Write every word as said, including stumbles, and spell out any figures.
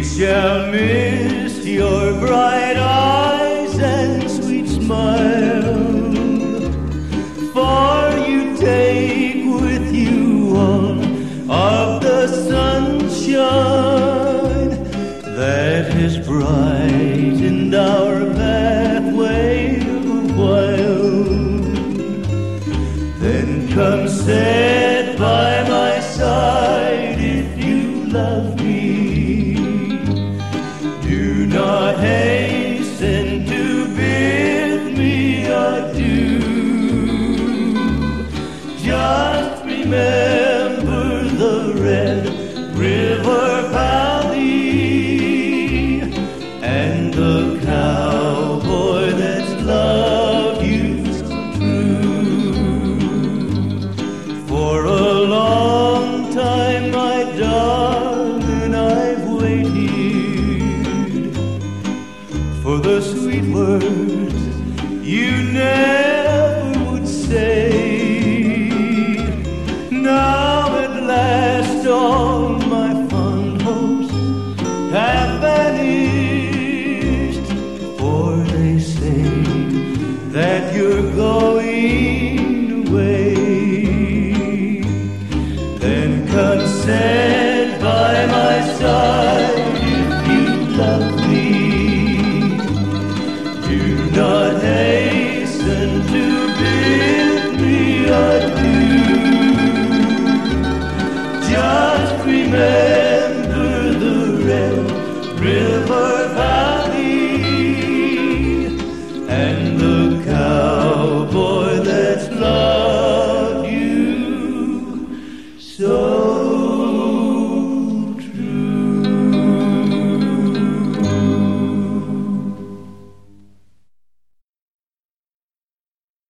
We shall miss your bright eyes and sweet smile, for you take with you all of the sunshine that has brightened our pathway a while. Then come sit by my side if you love me. Do not hasten to bid me adieu. Just remember the Red River Valley and the cowboy that's loved you so true. For a long time, my darling, I've waited for the sweet words you never would say. Now at last all my fond hopes have vanished, for they say that you're going away. Then consent by my side